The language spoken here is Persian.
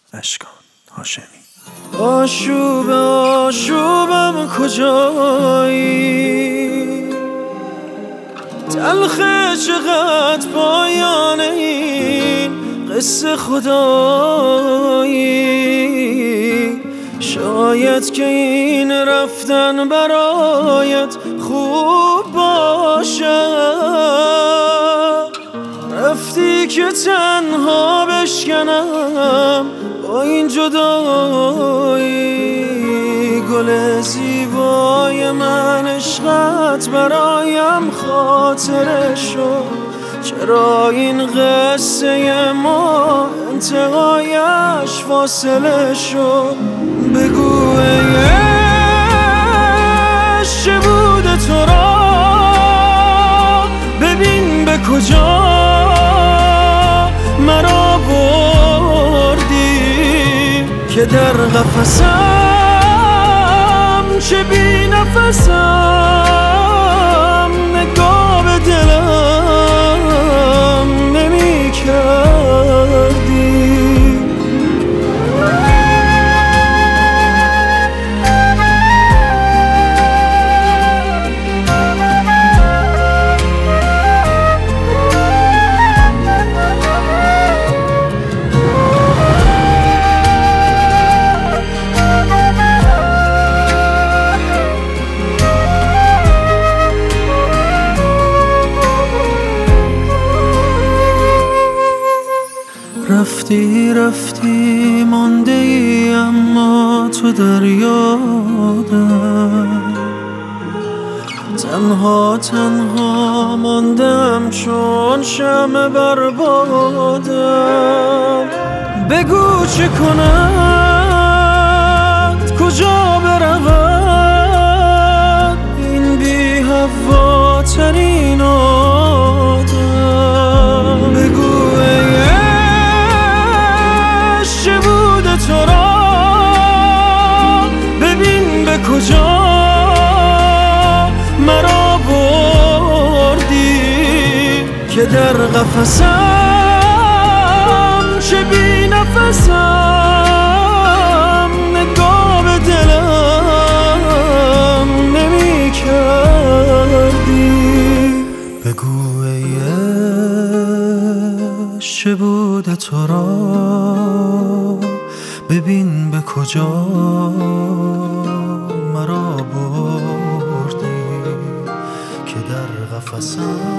اشکان هاشمی. آشوبم کجایی، تلخه چقدر پایان این قصه خدایی. شاید که این رفتن برایت خوب باشد، رفتی که تنها بشکنم با این جدایی. گل زیبای من عشقت برایم خاطره شد، چرا این قصه ما انتهایش فاصله شد؟ بگو ای عشق چه بوده تو را، ببین به کجا مرا بردی که در قفسم چه بی نفسم نگاه به دلم نمی کردی. رفتی رفتی مانده ای اما تو در یادم، تنها تنها ماندم چون شمع بر بادم. بگو چه کند کجا برود این بی هوا ترین آدم. بگو ای چه بوده تو را، ببین به کجا مرا بردی که در قفسم چه بی نفسم نگاه به دلم نمی کردی. بگو ای عشق چه بوده تو را، ببین به کجا مرا بردی که در قفسم